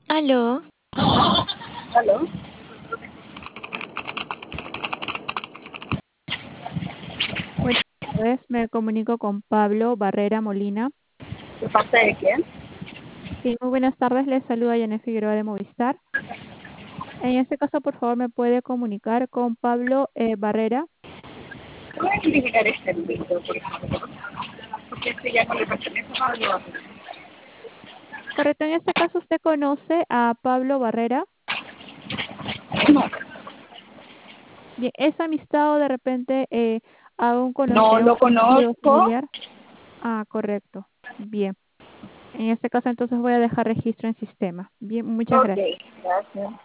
Aló, ¿Aló? Buenas tardes, me comunico con Pablo Barrera Molina. ¿De parte de quién? Sí, muy buenas tardes, les saluda Yané Figueroa de Movistar. En este caso, por favor, me puede comunicar con Pablo Barrera. ¿Puedes eliminar este número, por favor? Porque este ya no le pertenece a Pablo. Correcto, en este caso usted conoce a Pablo Barrera. No, Bien, ¿es amistad o de repente a un no conocido, lo conocido conozco. familiar? Ah, correcto. Bien, en este caso entonces voy a dejar registro en sistema. Bien, muchas Ok, gracias. gracias.